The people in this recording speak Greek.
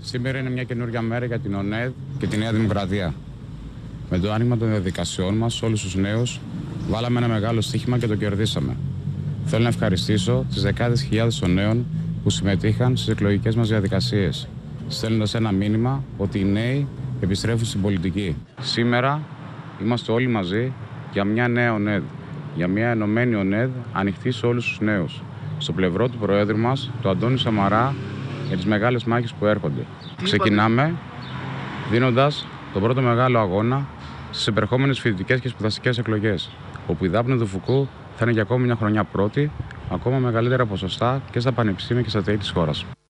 Σήμερα είναι μια καινούργια μέρα για την ΟΝΕΔ και τη Νέα Δημοκρατία. Με το άνοιγμα των διαδικασιών μας σε όλους τους νέους, βάλαμε ένα μεγάλο στοίχημα και το κερδίσαμε. Θέλω να ευχαριστήσω τις δεκάδες χιλιάδες των νέων που συμμετείχαν στις εκλογικές μας διαδικασίες, στέλνοντας ένα μήνυμα ότι οι νέοι επιστρέφουν στην πολιτική. Σήμερα είμαστε όλοι μαζί για μια νέα ΟΝΕΔ, για μια ενωμένη ΟΝΕΔ ανοιχτή σε όλους τους νέους. Στο πλευρό του Προέδρου μας, του Αντώνη Σαμαρά, για τις μεγάλες μάχες που έρχονται. Ξεκινάμε δίνοντας τον πρώτο μεγάλο αγώνα στις επερχόμενες φοιτητικές και σπουδαστικές εκλογές, όπου η Δάπνη του Φουκού θα είναι για ακόμη μια χρονιά πρώτη, ακόμα μεγαλύτερα ποσοστά και στα πανεπιστήμια και στα ΤΕΙ της χώρας.